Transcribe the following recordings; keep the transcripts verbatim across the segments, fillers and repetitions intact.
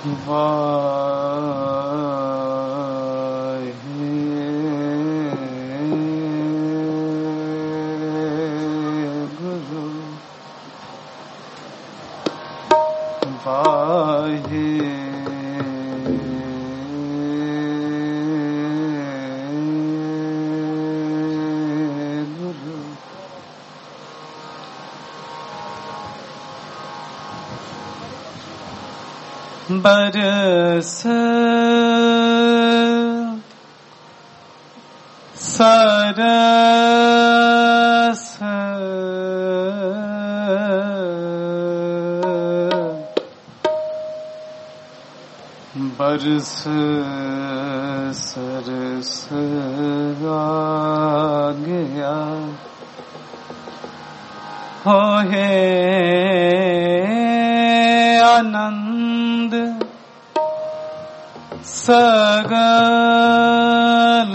बरस सरस बरस सरस आ गया हो हे आनंद सगल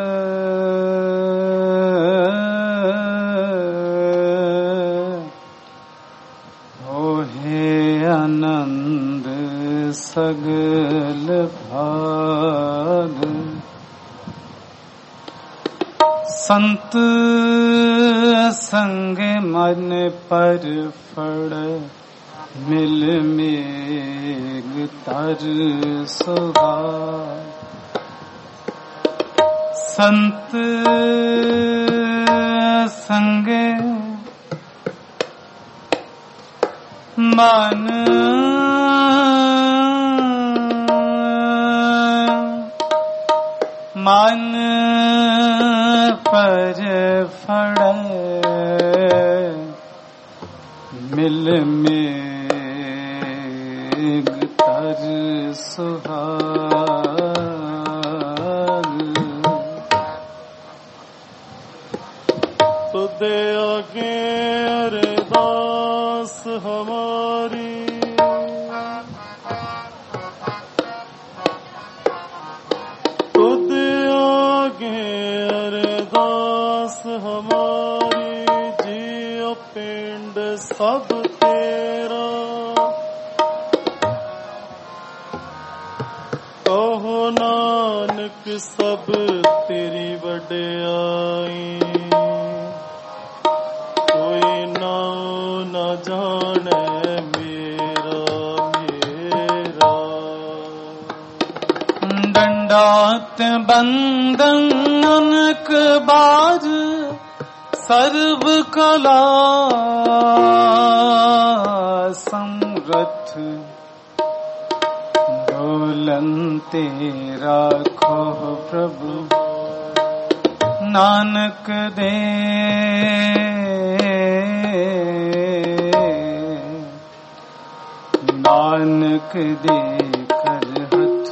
हो हे आनंद सगल भाग संत संग मन पर फड़ मिल मेघ तर सुहा संत संग मन मन पर फड़ मिल मेघ तर सुहाग तुदे आगे अरदास हमारी तुदे आगे अरदास हमारी जियो पिंड सब तेरा कहो नानक सब तेरी वड्याई कोई नाम न जाने मेरा मेरा दंडात बंदन अनक बाज सर्व कला समरथ डोलते राखो प्रभु नानक दे नानक दे कर हथ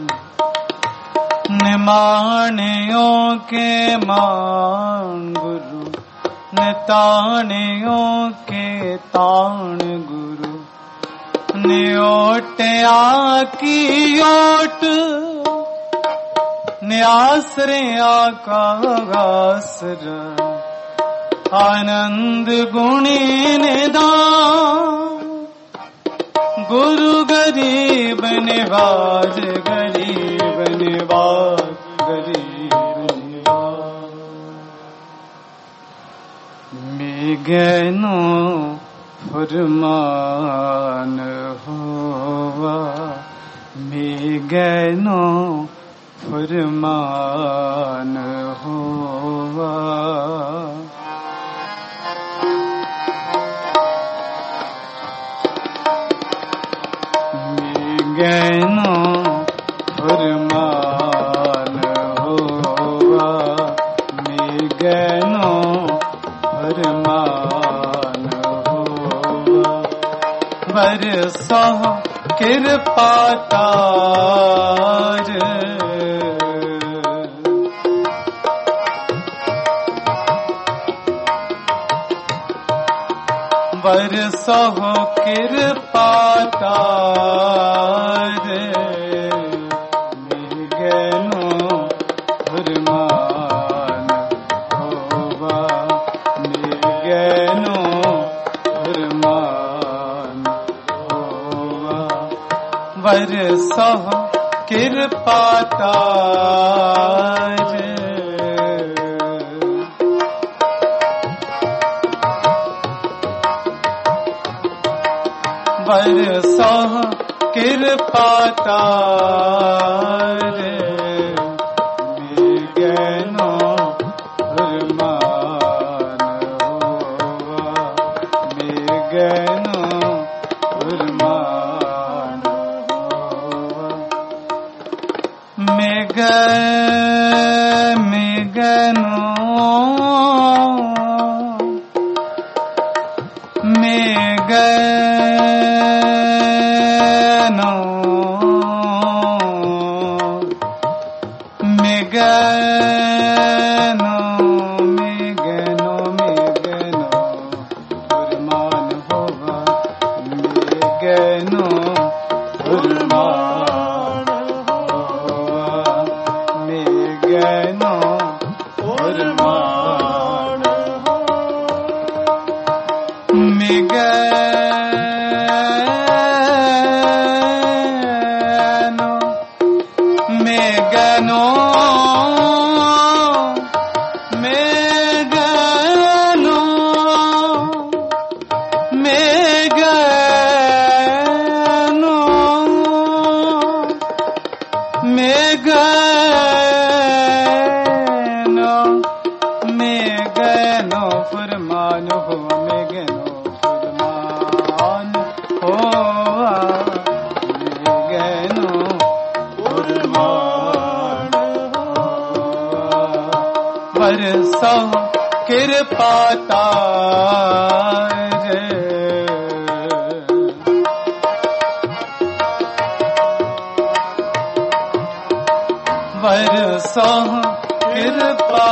निमाणियों के मान गुरु निताणियों के ताण गुरु न्योटया की ओट न्यासरिया का गासर आनंद गुणी निदान गुरु गरीब निवाज गरीब निवाज गरीब निवाज मेघनो फरमान होवा मेघनो फरमान होवा मेघनो फरमान होवा मेघनो फरमान बरसो कृपा तार बरसो कृपा तार मेघनो फरमान होवा मेघनो फरमान बरसो कृपा तारे बरसो कृपा तारे मेघनो फरमान होवा मेघनो फरमान होवा मेघ मेघनो मेघ मेघनो मेघनो मेघनो फरमान होवा मेघनो फरमान होवा मेघनो फरमान मेघनो मेघनो मेघनो मेघनो मेघनो फरमान हो मेघनो फरमान होवा मेघनो फरमान होवा बरसो कृपा तारे बरसो कृपा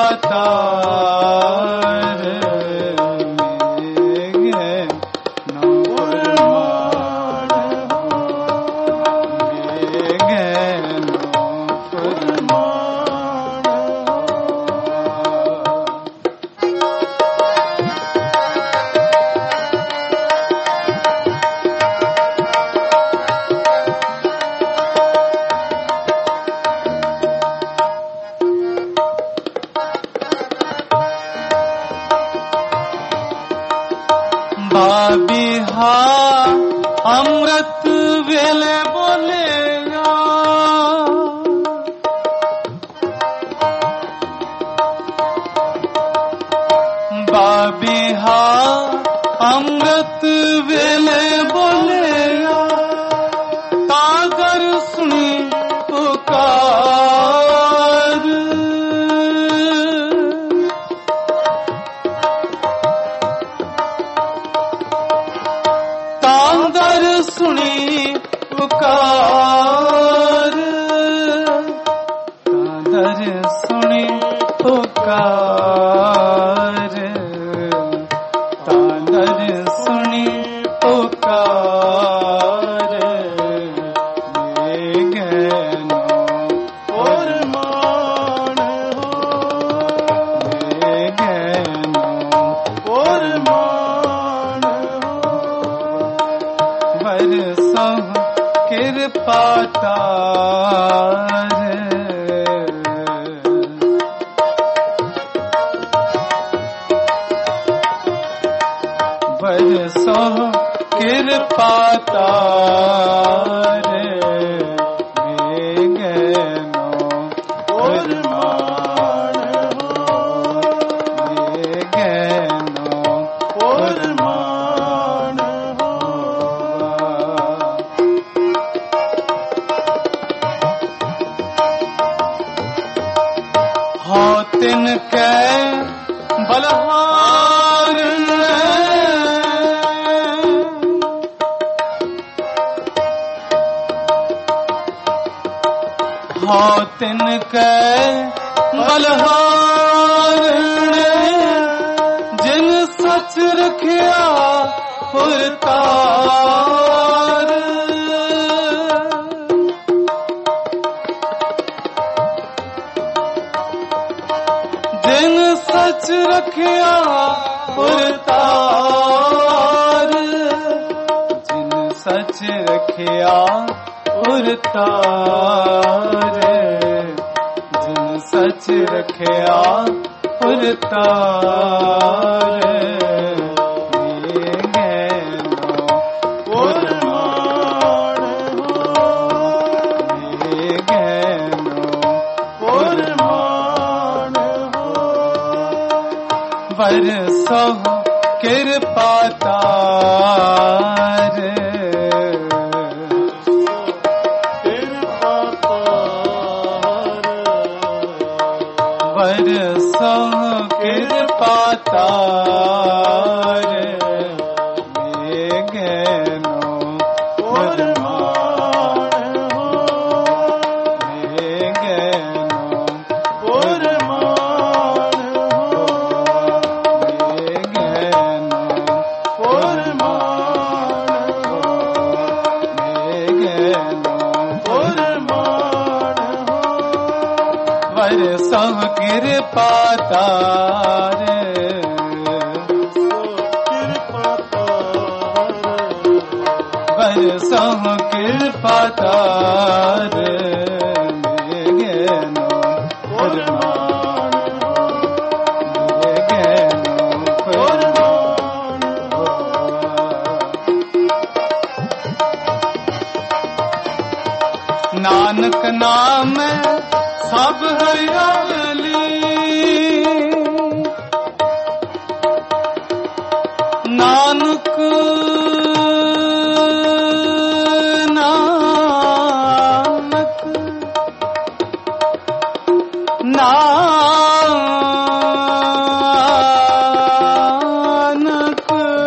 तारे मेघनो फरमान मेघनो फरमान बाबिहा अमृत वेले बोलेगा बाबिहा अमृत वेले बोलेगा तागर सुनी पुकार तांदर सुनी पुकार तांदर सुनी पुकार तांदर सुनी पुकार मेघनो फरमान हो मेघनो फरमान बरसो कृपा तारे बरसो कृपा तारे मेघनो फरमान हो मेघनो फरमान हो तिनके बलहार हो तिनके बलहार जिन सच रखिया पुरतार जिन सच रखिया पुरतार जिन सच रखिया उरतारे जिन सच रखिया उरतारे बरसो कृपा तार बरसो कृपा तार मेघनो कृपा तारे बरसों कृपा तारे मेघनो नानक नाम सब हरियाली नानक नानक नानक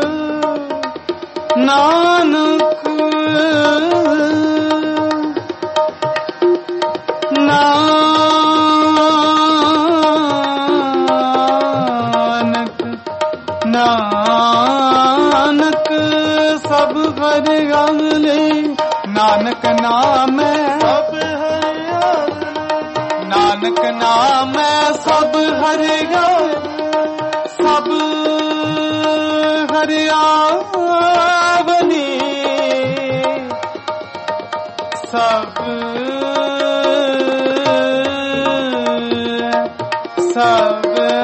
नानक नानक सब हरियाली नानक नाम सब हरियाली नानक नाम सब हरियाली सब हरियाली सब सब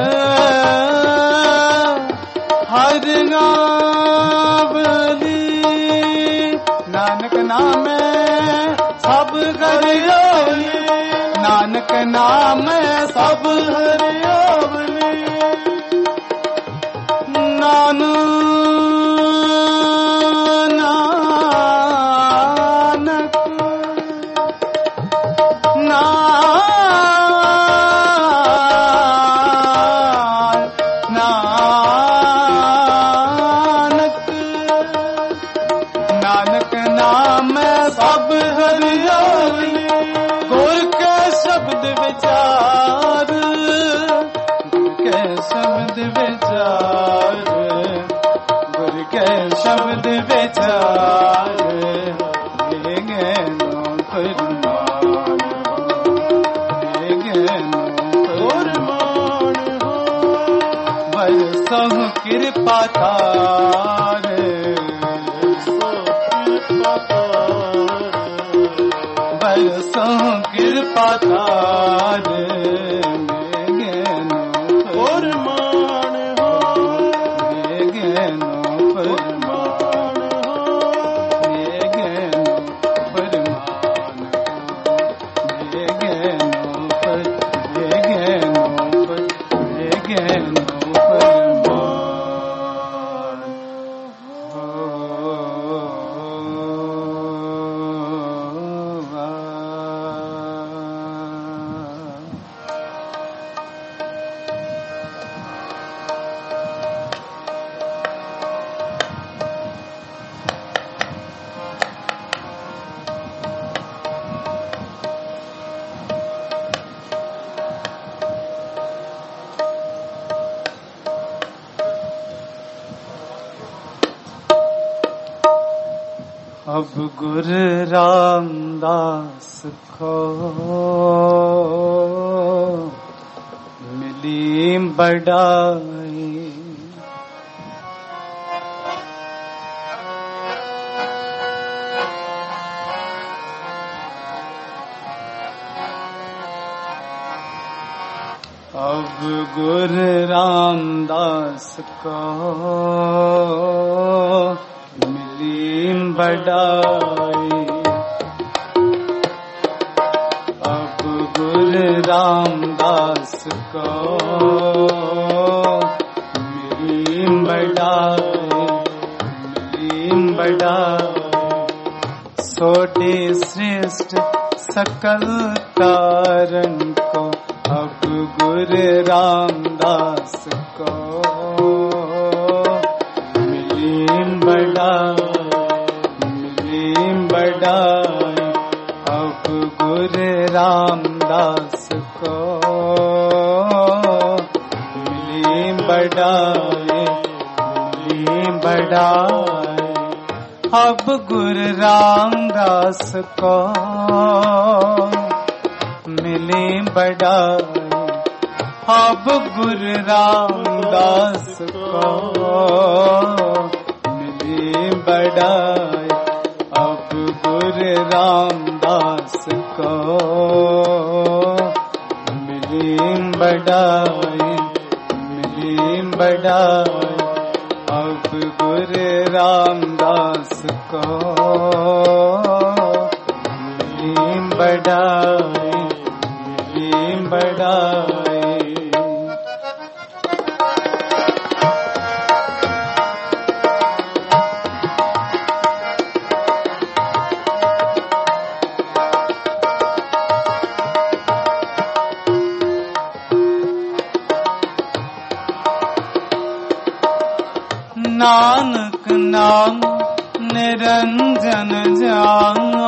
हरियाली नानक नाम सब हरियाली नानक नाम सब हरियाली नानक नानक नाम सब हरियाली गुर के शब्द विचार गुर के शब्द विचार गुर के शब्द विचार मेघनो फरमान मेघनो फरमान बरसों कृपा तार बरसों कृपा तार मेघनो फरमान हो मेघनो फरमान हो मेघनो फरमान मेघनो फर मेघनो फर मेघनो फरमान हो अब गुर रामदास को मिली बड़ाई अब गुरु रामदास को मिली बड़ाई। अब गुरु रामदास को मिली बड़ाई, मिली बड़ाई। सोटे श्रेष्ठ सकल कारण को अब गुरु रामदास को मिली बड़ाई, मिली बड़ाई। अब गुरु रामदास को मिली बड़ाई, मिली बड़ाई। अब गुरु रामदास को मिली बड़ाई। अब गुरु रामदास को मिली बड़ाई। अब गुरु रामदास को मिली बड़ाई, मिली बड़ाई। अब गुरु रामदास को मिली बड़ाई, मिली बड़ाई। नानक नाम निरंजन जानो,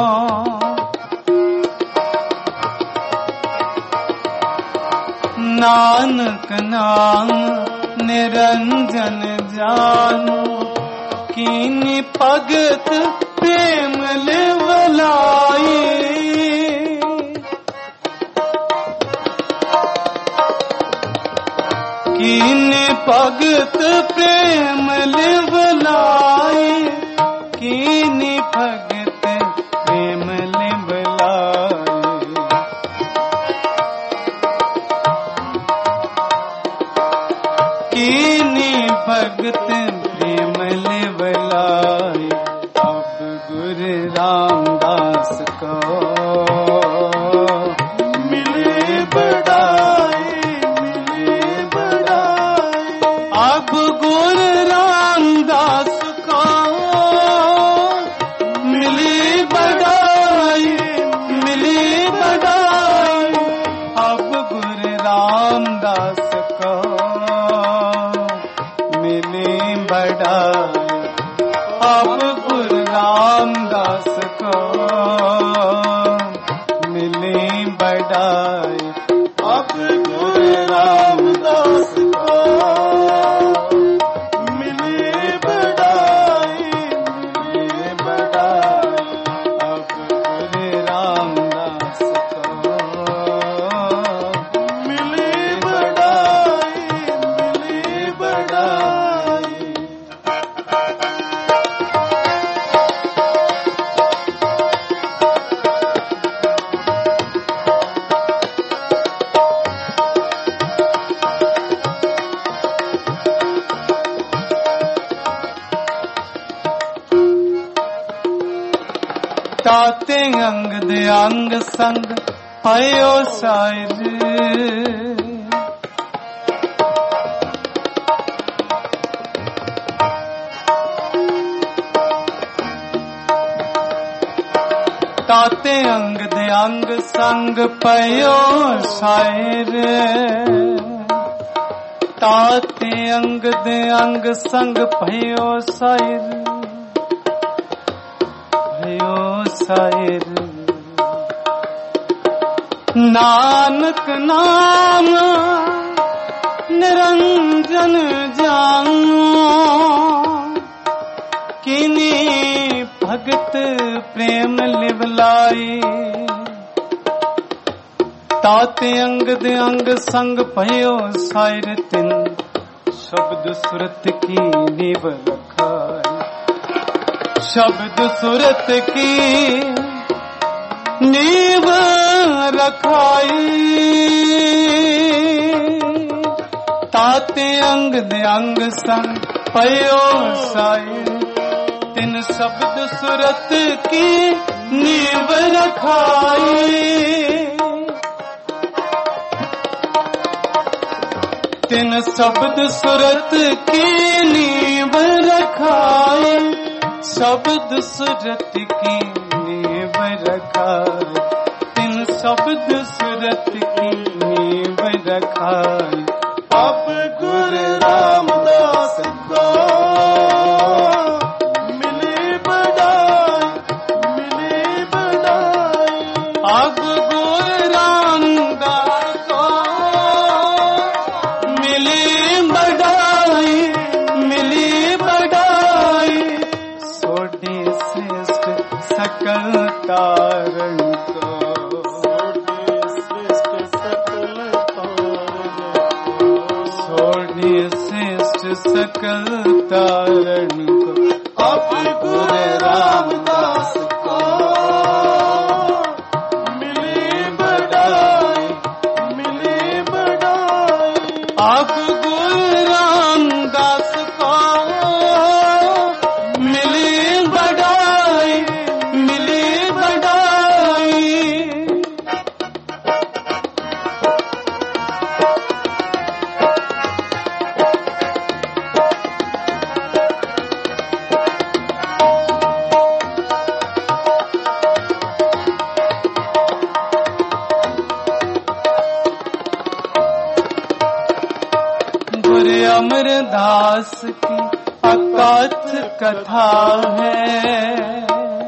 नानक नाम निरंजन जानो। कीनी भगत प्रेम लिवलाई, कीनी भगत प्रेम लिवलाई, कीनी भगत प्रेम लिवलाई। कीनी भगत प्रेम लिवलाई। अब गुरु रामदास को मिले बड़ाई, मिले बड़ाई। अब गुरु रामदास को मिली बड़ाई, मिली बड़ाई। अब गुरु रामदास को मिली बड़ाई। अब गुरु रामदास को मिली बड़ाई। अब गुरु रामदास को मिली बड़ाई, मिली बड़ाई। अब गुरु रामदास को मिली बड़ाई, मिली बड़ाई। ताते अंग दे अंग संग भयो साइर, ताते अंग दे अंग संग भयो साइर। ताते अंग दे अंग संग भयो साइर, भयो साइर। नानक नाम निरंजन जानो, किनी भगत प्रेम लिवलाई। ताते अंग दे अंग संग भयो साइर, तिन शब्द सुरत की नीव रखाई। शब्द सुरत की नीव रखाई। ताते अंग दे अंग संग पयो साई तिन शब्द सुरत की नींव रखाई तिन शब्द सुरत की नींव रखाई शब्द सुरत की नींव रखाई तिन शब्द सुरत की नींव रखाई अब गुरु रामदास को मिली बड़ाई मिली बड़ाई अब गुरु रामदास को मिली बड़ाई मिली बड़ाई सोडी श्रेष्ठ सकल तारण को सकल तारण को अब गुरु रामदास को मिली बड़ाई मिली बड़ाई अब गुरु रामदास को मिली बड़ाई मिली बड़ाई अमरदास की अकथ कथा है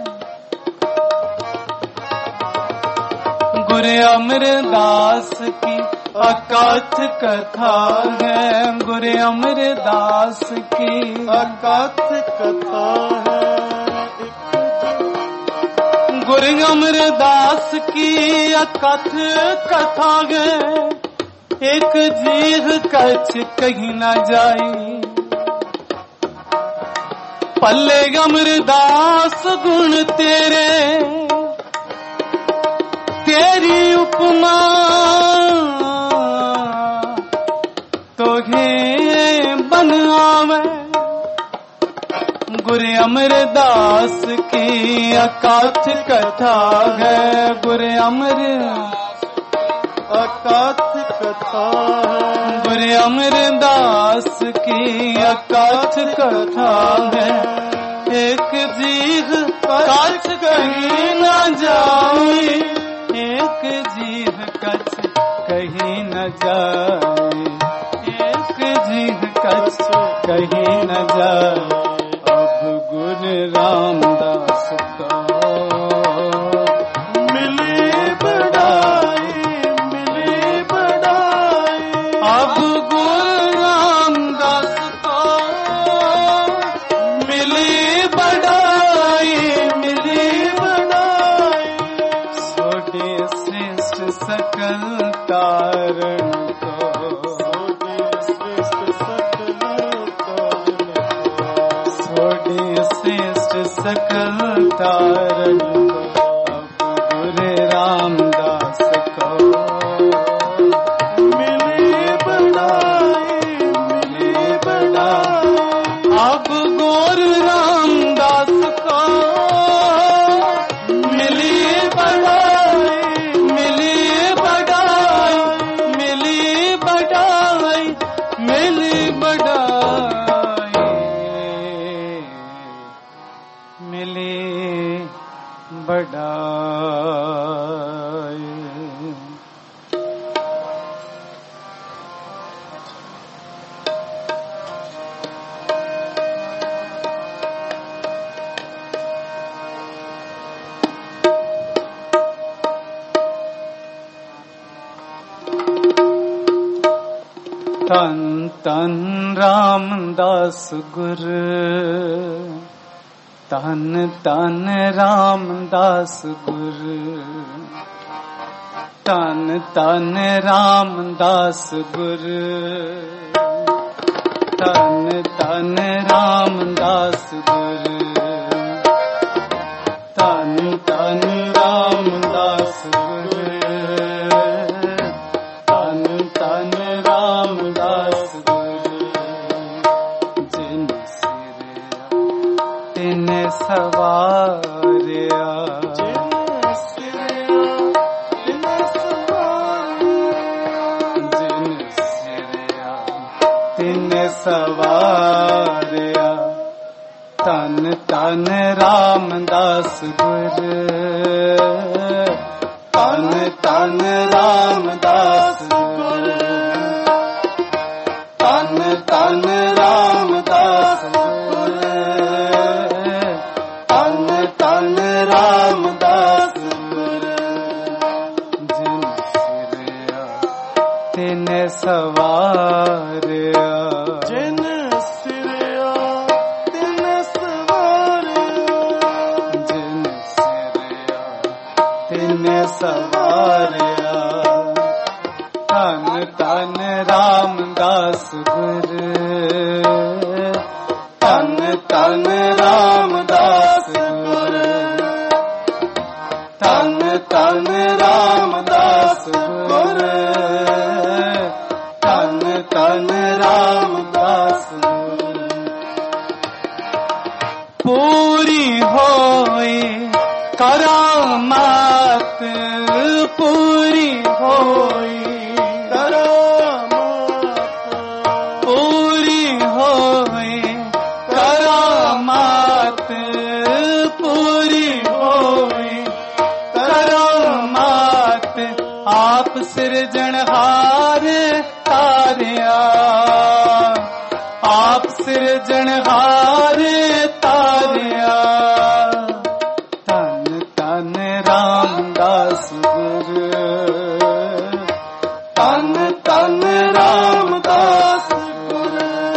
गुरु अमरदास की अकथ कथा है गुरु अमरदास की अकथ कथा है गुरु अमरदास की अकथ कथा है एक जीह कछ कहीं न जाई पल्ले अमरदास गुण तेरे तेरी उपमा तोहे बन आवे गुरु अमरदास की अकथ कथा है गुरु अमरदास अकथ कथा है गुरु अमरदास की अकथ कथा है एक जीह कछ कहीं न जाए एक जीह कछ कहीं न जाए एक जीह कछ कहीं न जाए अब गुरु रामदास का मिली बड़ाई मिली बड़ाई अब गुरु रामदास को मिली बड़ाई मिली बड़ाई सोडे श्रेष्ठ सकल तारण को सोडे श्रेष्ठ सकल तारण को अब गुरु रामदास को अब गुरु रामदास को मिली बड़ाई मिली बड़ाई मिली बड़ाई मिली बड़ाई मिली बड़ाई तन तन रामदास गुरु तन तन रामदास गुरु तन तन रामदास गुरु तन तन रामदास गुरु तन तन रामदास गुरु तन तन रामदास ਸਵਾਰਿਆ। ਧੰਨ ਧੰਨ ਰਾਮਦਾਸ ਗੁਰ, ਧੰਨ ਧੰਨ ਰਾਮਦਾਸ ਗੁਰ, ਧੰਨ ਧੰਨ ਰਾਮਦਾਸ ਗੁਰ, ਧੰਨ ਧੰਨ ਰਾਮਦਾਸ ਗੁਰ। ਜਿਨ ਸਿਰਿਆ ਤਿਨ ਸਵਾਰਿਆ, ਜਿਨ ਸਿਰਿਆ ਤਿਨ ਸਵਾਰਿਆ, ਜਿਨ ਸਿਰਿਆ ਤਿਨ ਸਵਾਰਿਆ। ਧੰਨ ਧੰਨ ਰਾਮਦਾਸ ਗੁਰ, ਧੰਨ ਧੰਨ ਰਾਮਦਾਸ ਗੁਰ, ਧੰਨ ਧੰਨ ਰਾਮਦਾਸ ਗੁਰ, ਧੰਨ ਧੰਨ ਰਾਮਦਾਸ ਗੁਰ। ਪੂਰੀ ਹੋਈ ਕਰਾਮਾਤ, ਪੂਰੀ ਹੋਈ ਕਰਾਮਾਤ, ਪੂਰੀ ਹੋਈ ਕਰਾਮਾਤ, ਪੂਰੀ ਹੋਈ ਕਰਾਮਾਤ। ਆਪ ਸਿਰਜਣਹਾਰ ਤਾਰਿਆ, ਆਪ ਸਿਰਜਣਹਾਰ ਤਾਰਿਆ। ਧੰਨ ਧੰਨ ਰਾਮਦਾਸ ਗੁਰ, ਧੰਨ ਧੰਨ ਰਾਮਦਾਸ ਗੁਰ,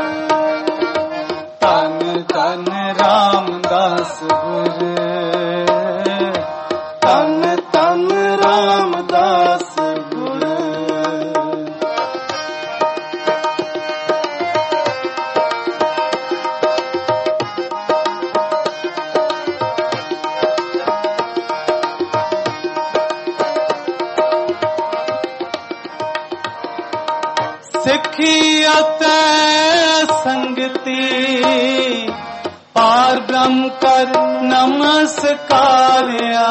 ਧੰਨ ਧੰਨ ਰਾਮਦਾਸ ਗੁਰ, ਧੰਨ ਧੰਨ ਰਾਮਦਾਸ ਗੁਰ। ਸਿੱਖੀ ਅਤੇ ਸੰਗਤੀ ਪਾਰ ਬ੍ਰਹਮ ਕਰ ਨਮਸਕਾਰਿਆ,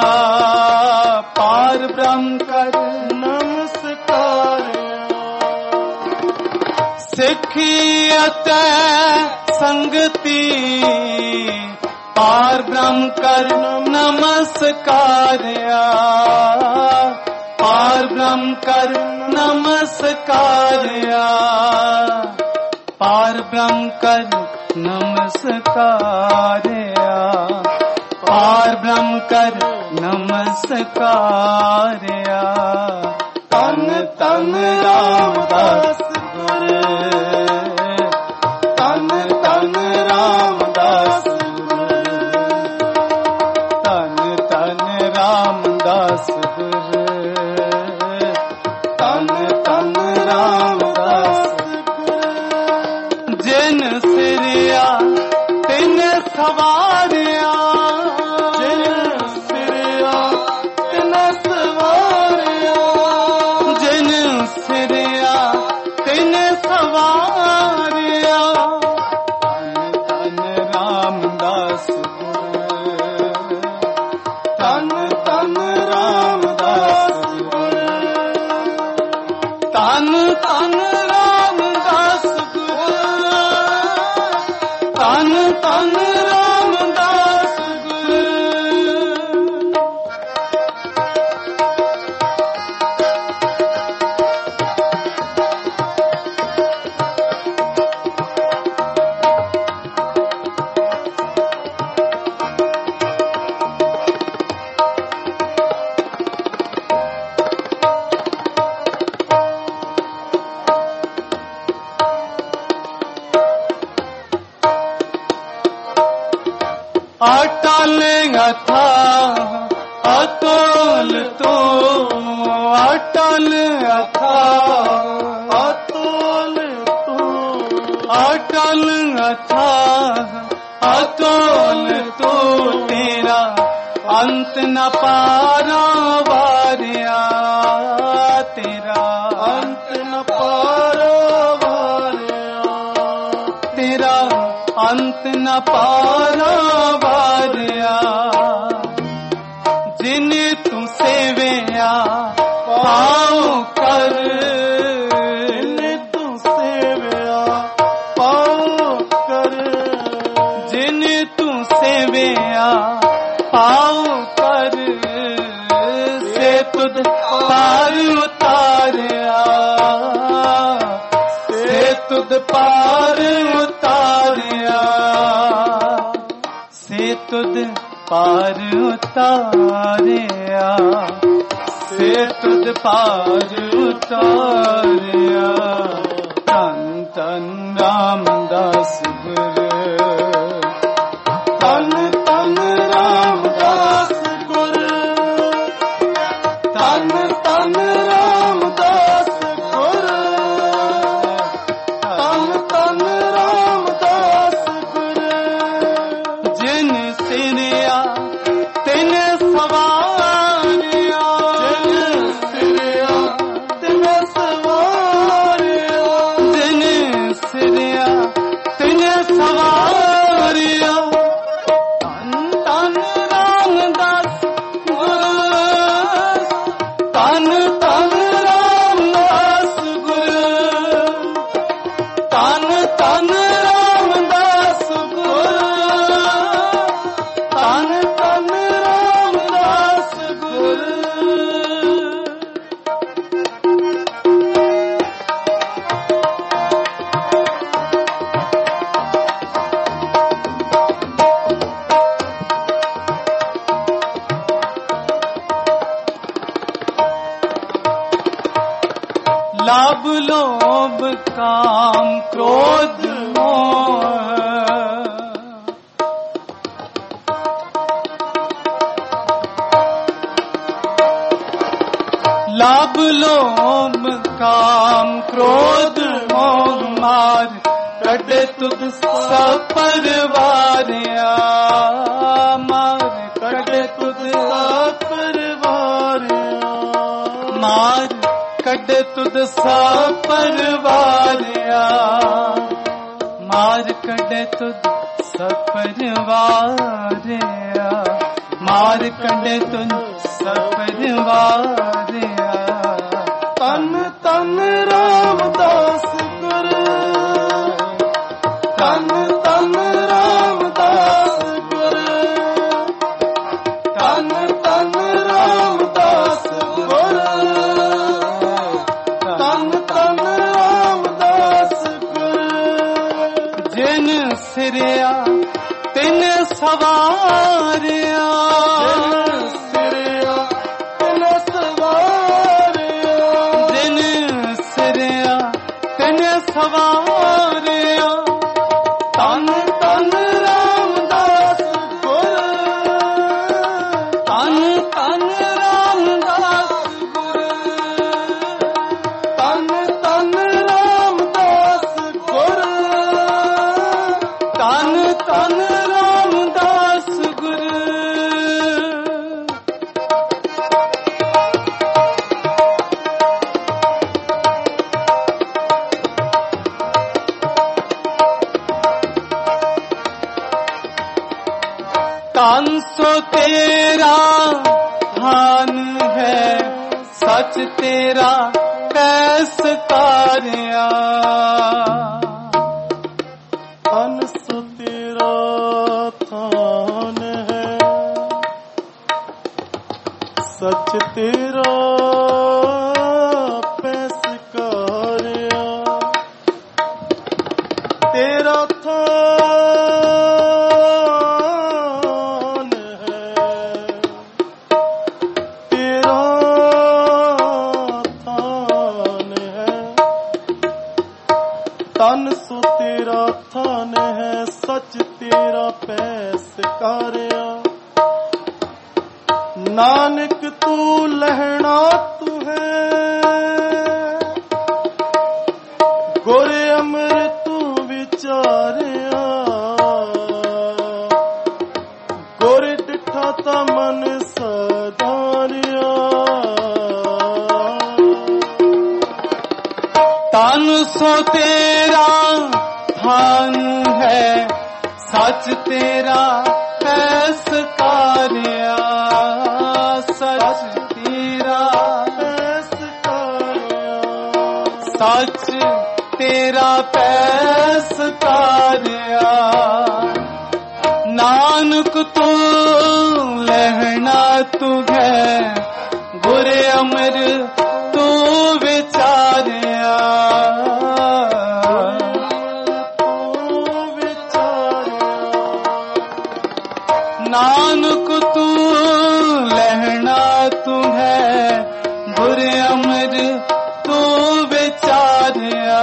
ਪਾਰ ਬ੍ਰਹਮ ਕਰ ਨਮਸਕਾਰਿਆ। ਸਿੱਖੀ ਅਤੇ ਸੰਗਤੀ ਪਾਰ ਬ੍ਰਹਮ ਕਰ ਨਮਸਕਾਰਿਆ, ਪਾਰ ਬ੍ਰਹਮ ਕਰ ਨਮਸਕਾਰਿਆ, ਪਾਰ ਬ੍ਰਹਮ ਕਰ ਨਮਸਕਾਰਿਆ, ਪਾਰ ਬ੍ਰਹਮ ਕਰ ਨਮਸਕਾਰਿਆ। ਧੰਨ ਧੰਨ ਰਾਮਦਾਸ ਗੁਰ, ਧੰਨ ਧੰਨ ਰਾਮਦਾਸ ਗੁਰ, ਧੰਨ ਧੰਨ ਰਾਮਦਾਸ ਗੁਰ, ਧੰਨ ਧੰਨ ਰਾਮਦਾਸ ਗੁਰ। ਜਿਨ ਸਿਰਿਆ ਤਿਨ ਸਵਾਰਿਆ, ਜਿਨ ਸਿਰਿਆ ਤਿਨ ਸਵਾਰਿਆ, ਜਿਨ ਸਿਰਿਆ ਤਿਨ ਸਵਾਰਿਆ। ਧੰਨ ਧੰਨ ਰਾਮਦਾਸ ਗੁਰ, ਧੰਨ ਧੰਨ ਰਾਮਦਾਸ ਗੁਰ, ਧੰਨ ਧੰਨ ਰਾਮਦਾਸ ਗੁਰ, ਧੰਨ ਧੰਨ ਰਾਮਦਾਸ ਗੁਰ। अटल अथाह अतुल तो, अटल अथाह अतुल तू, अटल अथाह अतुल तो। तेरा अंत न पारा वारिया, तेरा अंत न पारा वारिया, तेरा अंत न पारा वारिया। जिन तू सेविया पाओ कर, जिन तू सेविया तुद पार उतारिया से तुद पार उतारिया से तुद पार उतारिया से तुद पार उतारिया तन तन रामदास गुरु तन तन रामदास गुरु तन तन रामदास गुरु तन तन रामदास गुरु जिन सिरिया तिन सवारिया जिन सिरिया तिन सवारिया जिन सिरिया तिन सवारिया तन तन रामदास गुरु तन तन रामदास गुरु तन तन रामदास गुरु तन तन रामदास गुरु लाभ लोभ काम क्रोध मोह लाभ लोभ काम क्रोध मोह मार कटे तुद सब परवारिया मार कटे तुद सब परवारिया मार कटे तुद सब परवारिया मार कटे तुद सब परवारिया मार कटे तुद सब परवारिया तन तन रामदास गुरु तन तन रामदास गुरु तन तन रामदास गुरु तन तन रामदास गुरु जिन सिरिया तिन सवारिया जिन सिरिया तिन सवारिया जिन सिरिया तिन सवारिया तन तन रामदास गुरु तन तन रामदास गुरु तन तन रामदास गुरु तन तन रामदास गुरु तन सो तेरा धान है सच तेरा कैस तारिया तन सो तेरा धान है सच तेरा पैस कारिया तेरा थान है तेरा थान है तन सो तेरा थान है सच तेरा पैस कारिया नानक तू लहना तू है गोरे अमर तू विचारिया गोरे डिठा ता मन सदारिया तन सो तेरा थान है सच तेरा कैस तारिया सच तेरा कैस तारिया सच तेरा पैस तारिया नानक तू लहना तू है गुरे अमर तू विचारिया नानक तू लहना तुम्हें बुरे अमर तू विचारिया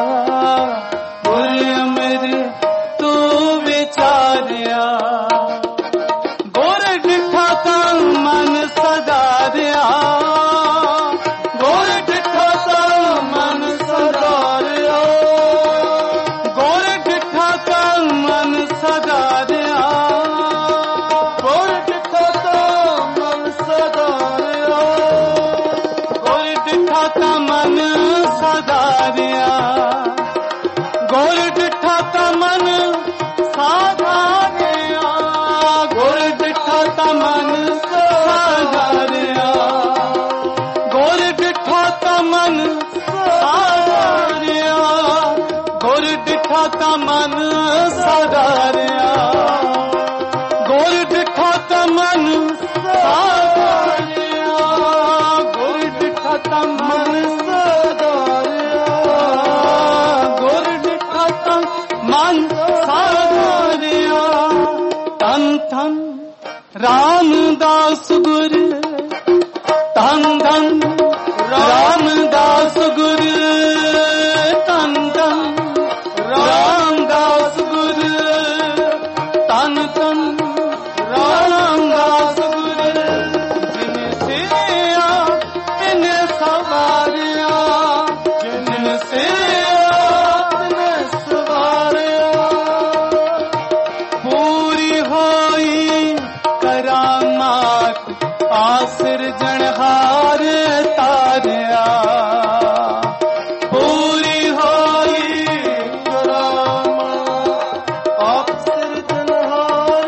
बुरे अमर तू विचारिया गोर डिठा का मन सदारिया गोर डिठा का मन सदारिया गोर डिठा का मन सदारिया मन सदारिया गोर डिठा का मन साधारिया गोर डिठा का मन साधारिया गोर डिठा का मन साधारिया गोर डिठा का मन साधारिया गोर डिठा का मन साधारिया गोर डिठा का मन मन साधारिया तन तन रामदास गुर तन तन रामदास गुर तन तन रामदास गुर तन तन रामदास गुर जिन से तिन सवारिया जिन से सिरजनहार तारिया पूरी होई आप सिरजनहार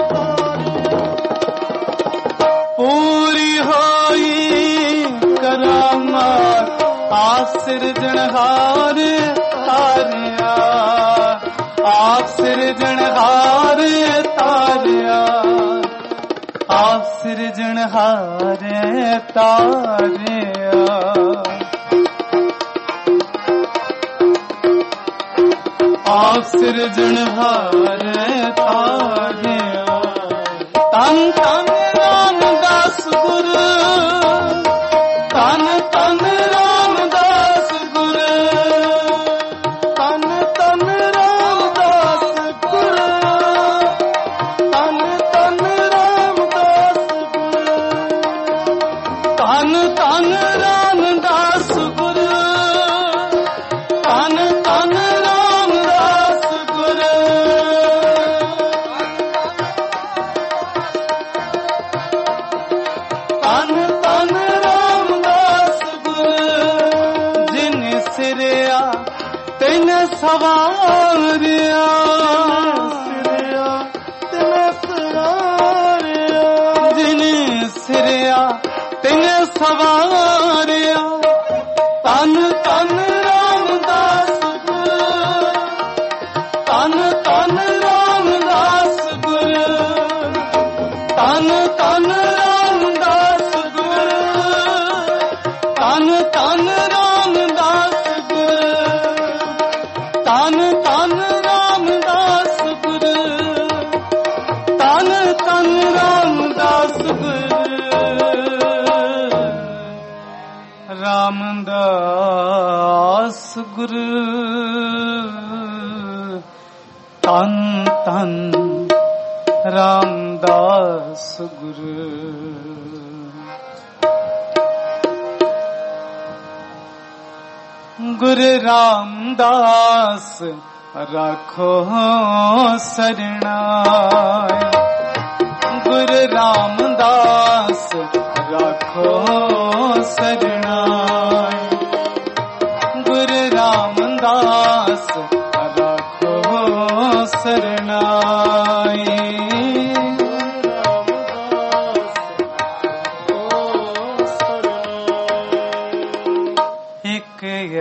तारिया पूरी होई करामात आप सिरजनहार तारिया आप सिरजनहार तारिया आप सिरजनहारे तारिया आप सिरजनहारे तारिया तन तन रामदास गुर तन तन रामदास गुर तन तन रामदास गुर तन तन तन तन रामदास गुर तन तन रामदास गुर तन तन रामदास गुर जिन सिरिया तिन सवारिया सिरिया तिन सवारिया जिन सिरिया तिन सवारिया तन तन रामदास गुर तन तन रामदास गुर तन तन रामदास गुर तन तन रामदास गुर तन तन रामदास गुर तन तन रामदास गुर रामदास गुरु तन तन रामदास गुरु गुरु रामदास राखो सरणाय गुरु रामदास राखो सरणाय गुरु रामदास राखो सरणाय एक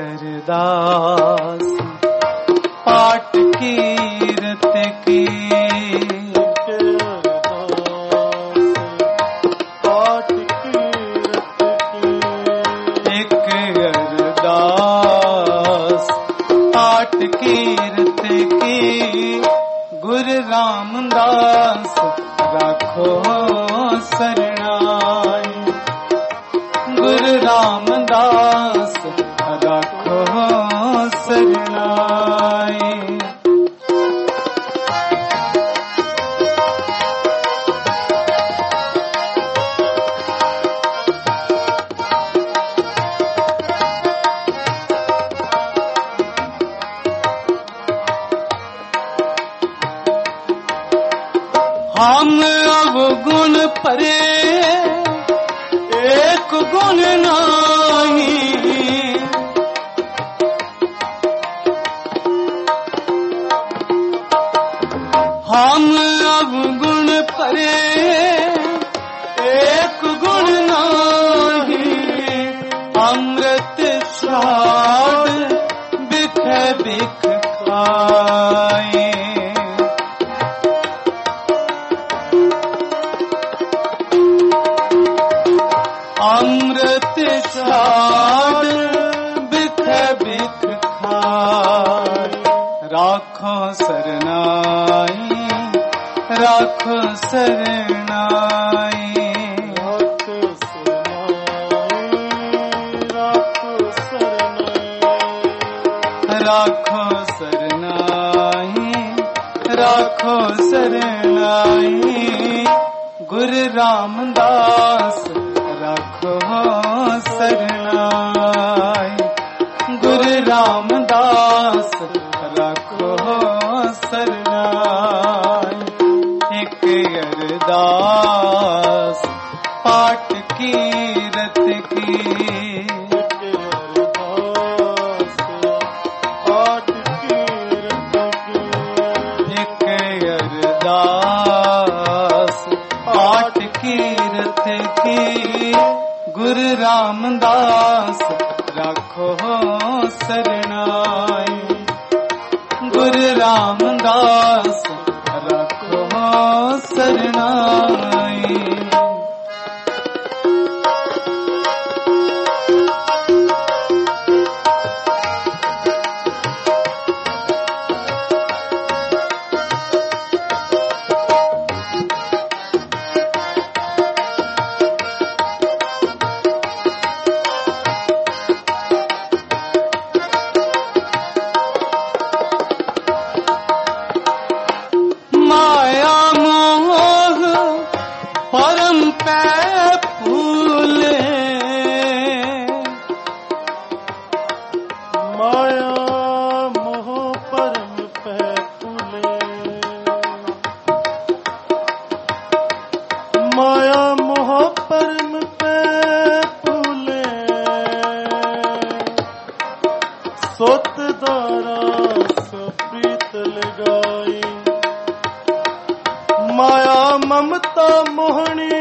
अरदास पाठ कीरत की पाठ कीरत की रामदास राखो सरनाई, गुरु रामदास राखो सरनाई। हम अवगुण परे एक गुण नाही, हम अवगुण परे एक गुण नाही, अमृत स्वाद बिख बिख खाए। अमृत स्वाद बिख बिख खाए, राखो सरनाई राखो सरनाई, राखो सरनाई राखो सरनाई, गुरु रामदास राखो सरनाई, गुरु रामदास राखो सरनाई। एक अरदास पाठ कीरत की, एक अरदास पाठ कीरत की, गुरु रामदास राखो सरनाई, गुरु रामदास राखो सरनाई। माया मोह परम पै फूले, माया मोह परम पै फूले, माया मोह परम पै फूले, सोत दारा सो प्रीत लगाई, माया ममता मोहनी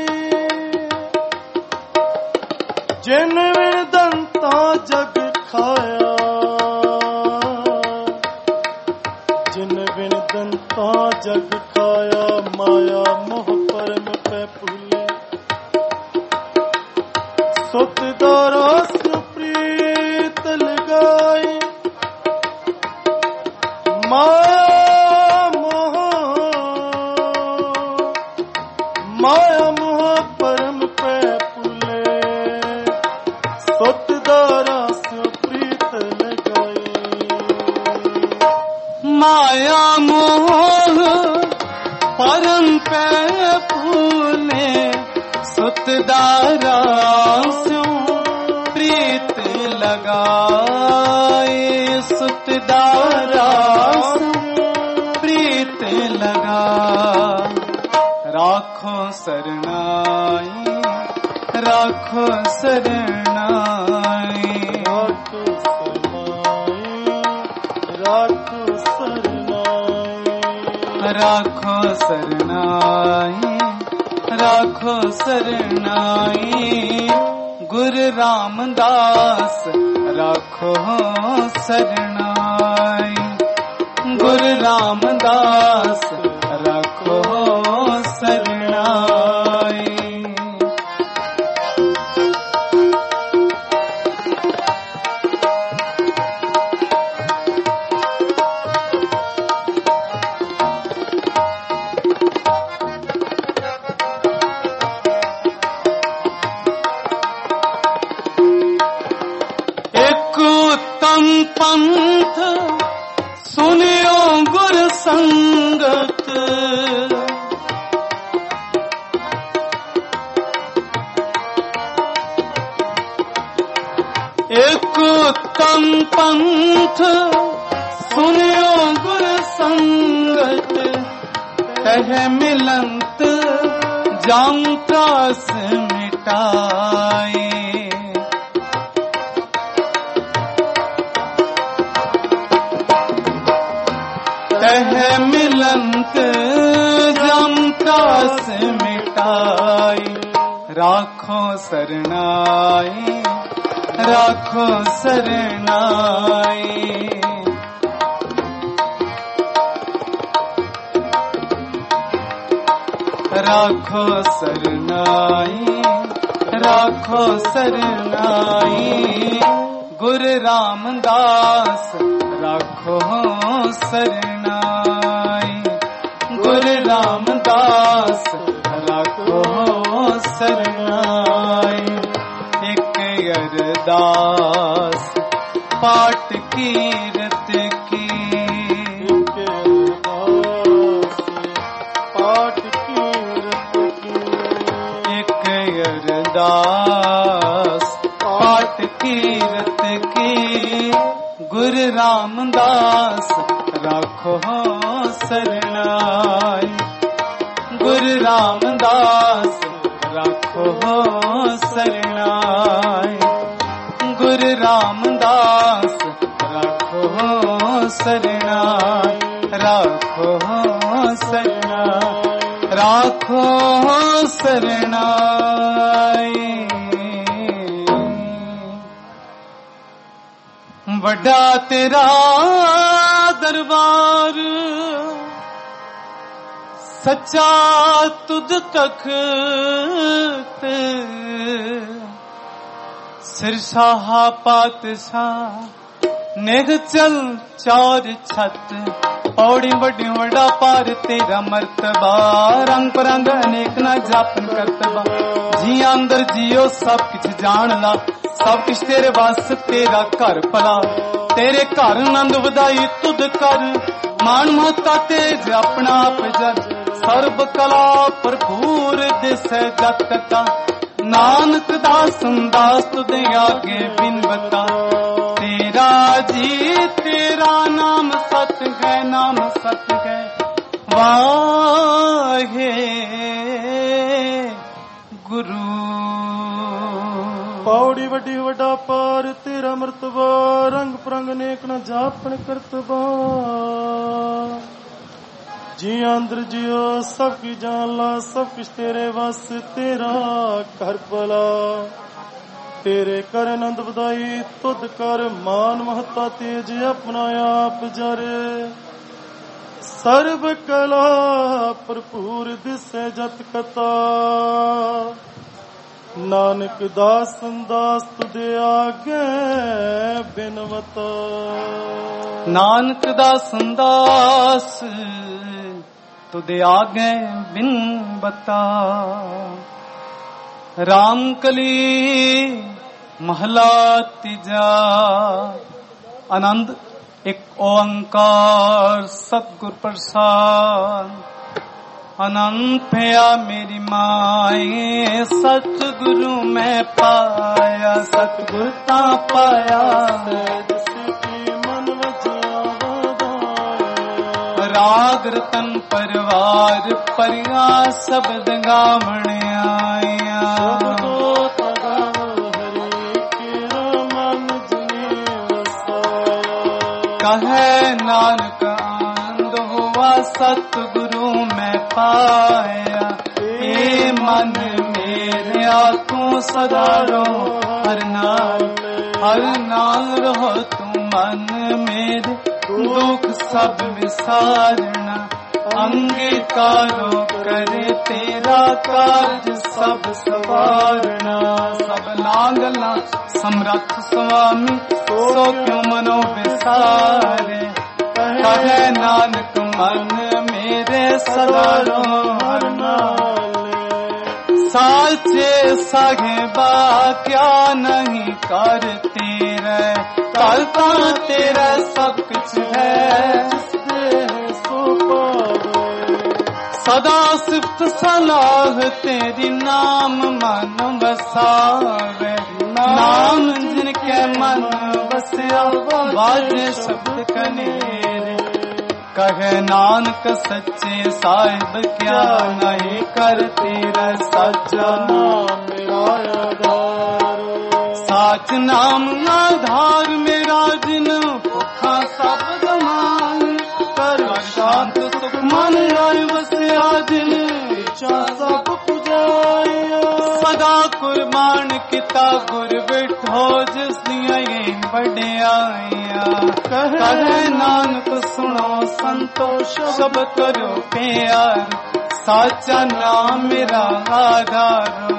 जिन विण दंता जग खाया, जिन विण दंता जग खाया, माया मोह परम पै फूले, सुत दारा सुप्रीत लगाई, माया माया मोह परम पै फूले, सुत दारा सो प्रीत लगाई, माया मोह परम पै फूले, सुत दारा सो प्रीत लगाए, सुत दारा सो प्रीत लगा, राखो सरनाई राखो सरनाई, राखो सरनाई राखो सरनाई, राखो सरनाई राखो सरनाई, गुरु रामदास राखो सरनाई, गुरु रामदास राखो सरनाई। संगत एक उत्तम पंथ सुनियो गुर संगत तह मिलंत जाम त्रास मिटाए तह मिलंत जाम त्रास मिटाए राखो सरनाई राखो सरनाई राखो सरनाई राखो सरनाई गुरु रामदास राखो सरनाई गुरु रामदास राखो सरनाई एक अरदास पाठ कीरत की पाठ कीरत की एक अरदास पाठ कीरत की गुरु रामदास राखो सरनाई गुरु रामदास राखो सरनाई गुरु रामदास राखो सरनाई राखो सरनाई राखो सरनाई वड्डा तेरा दरबार सच्चा तुझ तख्त सिरशाह पातशाह नेग चल चार छत पौड़ी बड़ी वड़ा पार तेरा मर्तबा रंग परंग अनेक ना जापन करतबा जी अंदर जियो सब किछ जान ला सब किछ तेरे वास तेरा घर भला तेरे घर आनंद वधाई तुद कर मान महता तेज अपना आप जज सर्ब कला भरपूर दिसै जत का नानक दास दास तुदे आगे बिन बता तेरा जी तेरा नाम सत है नाम सत है वाहे गुरु पौड़ी वड्डी वड्डा पार तेरा मर्तबा रंग परंग नेक न जापन करतबा जी अंदर जियो सब की जान ला सब कुछ तेरे वास तेरा घर भला तेरे कर आनंद बधाई तुद कर मान महता तेज अपना आप जर सर्व कला भरपूर दिसै जत कथा नानक दास दास तुदे आगे बिनवता नानक दास दास तुदे आगे बिन बता राम कली महला तीजा आनंद एक ओंकार सतगुर प्रसाद अनंत भया मेरी माए सतगुरु मैं पाया सतगुरता पाया राग रतन परिवार परिया शब्द गावण आया कहे नानक आनंद हुआ सतगुरु मैं पाया ए मन मेरे तू सदा रहो हर नाल हर नाल रहो तू मन मेरे दुख सब विसारना अंगीकारो करे तेरा कार्य सब सवारना सब लागला समरथ स्वामी सो क्यों मनो विसारे कहे नानक मन मेरे सदा रहो हर नाल साचे साहेबा क्या नहीं कर तेरे करता तेरा सब कुछ है सो पावे। सदा सिफ्त सलाह तेरी नाम मन बसावे। नाम जिनके मन बसया बाजे शब्द कनेरे। कहे नानक सच्चे साहिब क्या नहीं कर तेरा सच्चा नाम मेरा आधार। साच नाम आधार मेरा जिन भुखा सब गमान। कर शांत सुख मन आए बसया दिल इच्छा सब पुजाया। सदा कुर्बान किता गुर बिठो जिस दिया ये बड़ियाया। कहे नानक सुनो संतोष सब करो प्यार। साचा नाम मेरा आधार।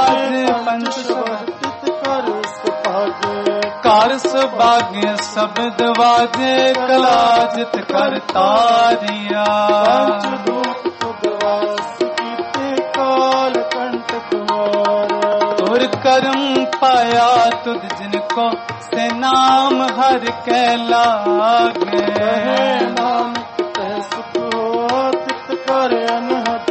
पंच शब्द कर सुभागे। कार सुभागे शब्द वाजे कला जित कर तारिया। पंच दूत उदवास कीते काल कंटक मारा। तुर करम पाया तुद जिनको से नाम हर के लागे। नानक ते सुख हो तित कर अनहद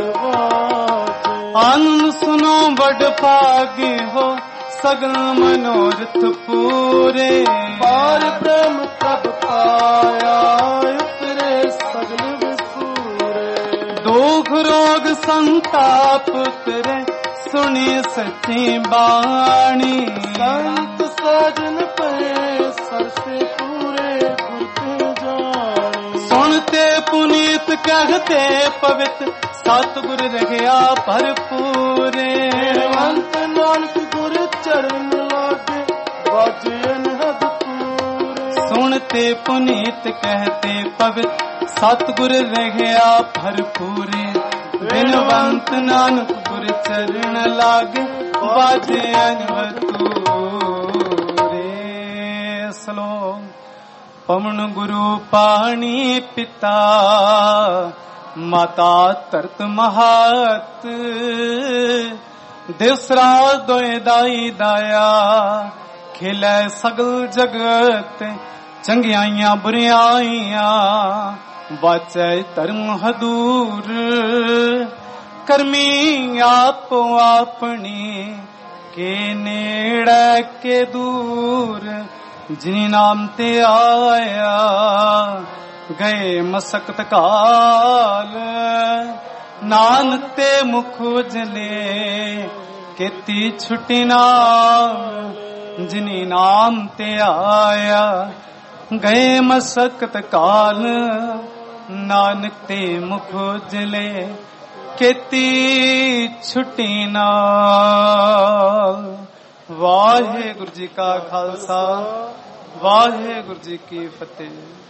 वाजे। आनंद सुनो बड़ भागी हो सगल मनोरथ पूरे। पार ब्रह्म तब पाया उतरे सगल विसूरे। दुख रोग संताप उतरे सुनी सच्ची बाणी। संत साजन पे सरसे पूरे गुरते जानी। सुनते पुनीत कहते पवित्र सतगुर रहिया भरपूरे। अंत नानक गुर चरण लागे बाजे अनहद पूरे। सुनते पुनीत कहते पवित्र सतगुर रहिया भरपूरे। बिनवंत नानक गुर चरण लागे बाजे अनवतूरे। श्लोक पवन गुरु पाणी पिता माता तरत महत। दिसरा दोए दाई दाया खिलै सगल जगत। चंगियाइयां बुरियाइयां बाचै धर्म हदूर। करमी आप अपनी के नेड़े के दूर। जिनी नाम ते आया गए मसकत काल। नानक ते मुख उजले केती छुटी नाम। जिनी नाम ते आया गए मसकत काल। नानक ते मुख उजले केती छुटी नाल। वाहे गुरु जी का खालसा वाहे गुरु जी की फतेह।